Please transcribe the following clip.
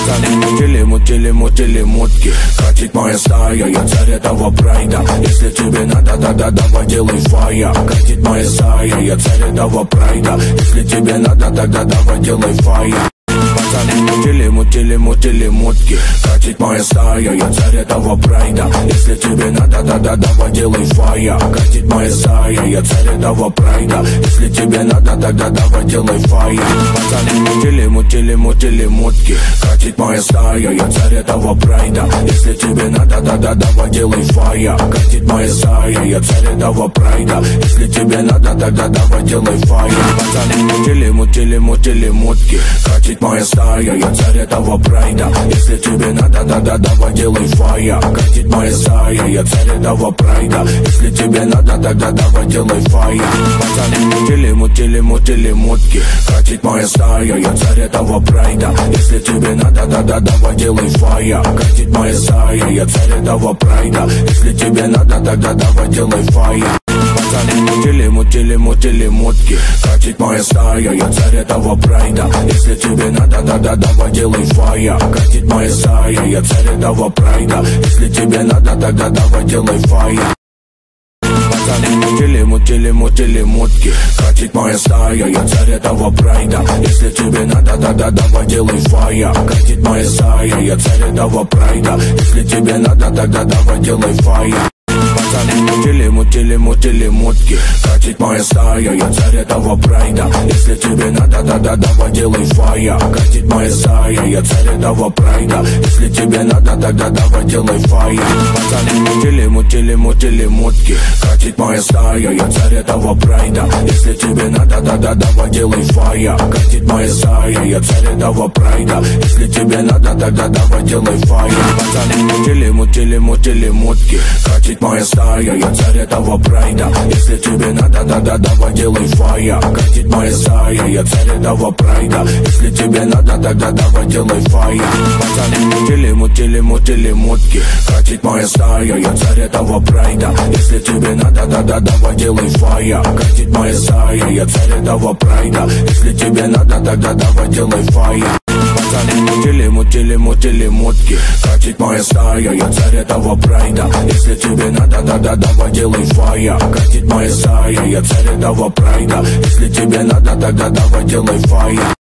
Мутили мутки, катит моя стая, я царь этого прайда. Если тебе надо, тогда давай делай фая. Катит моя стая, я царь этого прайда. Если тебе надо, тогда давай делай фая. Мутили мутки, катит моя стая, я царь этого прайда. Если тебе надо, тогда давай делай фая. Катит моя стая, я царь этого прайда. Если тебе надо, тогда давай делай фая. Мутили мутки, катит моя стая, я царь этого прайда. Если тебе надо, тогда давай делай фая. Катит моя стая, я царь этого прайда. Если тебе надо, тогда давай делай фая. Мутили мутки, катит моя стая, я царь этого прайда. Если тебе надо, тогда давай делай фая. Катит моя стая, я царь этого прайда. Если тебе надо, тогда давай делай фая. Мутили мутки, катит моя стая, я царь этого прайда. Если тебе надо, тогда давай делай фая. Катит моя стая, я царь этого прайда. Если тебе надо, тогда давай делай фая. Мутили мутки, катит моя стая, я царь этого прайда. Если тебе надо, тогда давай делай фая. Катит моя стая, я царь этого прайда. Если тебе надо, тогда давай делай фая. Мутили мутки, катит моя стая, я царь этого прайда. Если тебе надо, тогда давай делай фая. Катит моя стая, я царь этого прайда. Если тебе надо, тогда давай делай фая. Мутили мутки, катит моя стая, я царь этого прайда. Если тебе надо, тогда давай делай фая. Катит моя стая, я царь этого прайда. Если тебе надо, тогда давай делай фая. Мутили мутки, катит моя стая, я царь этого прайда. Если тебе надо, тогда давай делай фая. Катит моя стая, я царь этого прайда. Если тебе надо, тогда давай делай фая. Мутили мутки, катит моя стая, я царь этого прайда. Если тебе надо, тогда давай делай фая. Катит моя стая, я царь этого прайда. Если тебе надо, тогда давай делай фая. Мутили мутки, катит моя стая, я царь этого прайда. Если тебе надо, тогда давай делай фая. Катит моя стая, я царь этого прайда. Если тебе надо, тогда давай делай фая. Мутили мутки, катит моя стая, я царь этого прайда. Если тебе надо, тогда давай делай фая. Катит моя стая, я царь этого прайда. Если тебе надо, тогда давай делай фая.